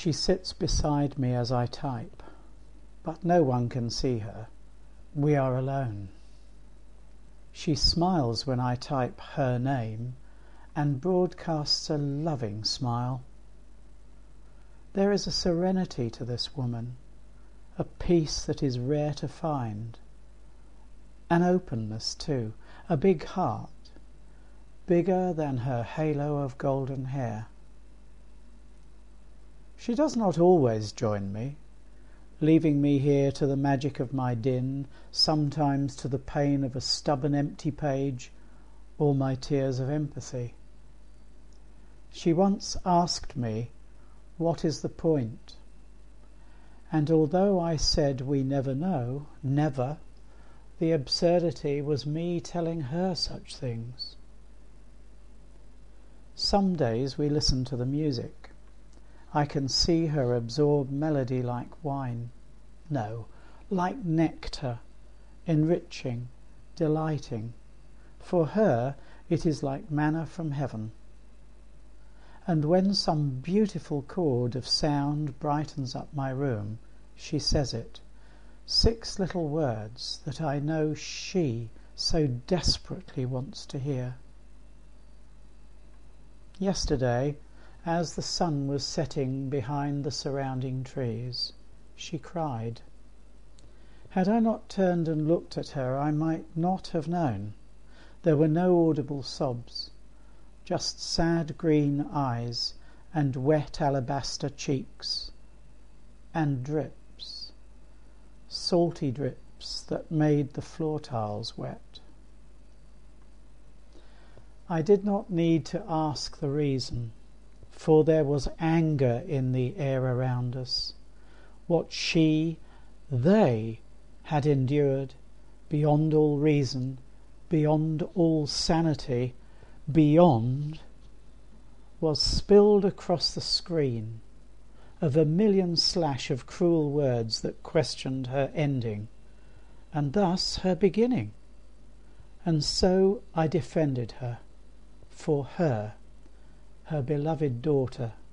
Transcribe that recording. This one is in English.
She sits beside me as I type, but no one can see her. We are alone. She smiles when I type her name and broadcasts a loving smile. There is a serenity to this woman, a peace that is rare to find, an openness too, a big heart, bigger than her halo of golden hair. She does not always join me, leaving me here to the magic of my din, sometimes to the pain of a stubborn empty page, or my tears of empathy. She once asked me, "What is the point?" And although I said we never know, never, the absurdity was me telling her such things. Some days we listen to the music. I can see her absorb melody like wine. No, like nectar, enriching, delighting. For her it is like manna from heaven. And when some beautiful chord of sound brightens up my room, she says it. 6 little words that I know she so desperately wants to hear. Yesterday, as the sun was setting behind the surrounding trees, she cried. Had I not turned and looked at her, I might not have known. There were no audible sobs, just sad green eyes and wet alabaster cheeks, and drips, salty drips that made the floor tiles wet. I did not need to ask the reason, for there was anger in the air around us. What they had endured, beyond all reason, beyond all sanity, beyond, was spilled across the screen, a vermilion slash of cruel words that questioned her ending, and thus her beginning. And so I defended her, for her beloved daughter,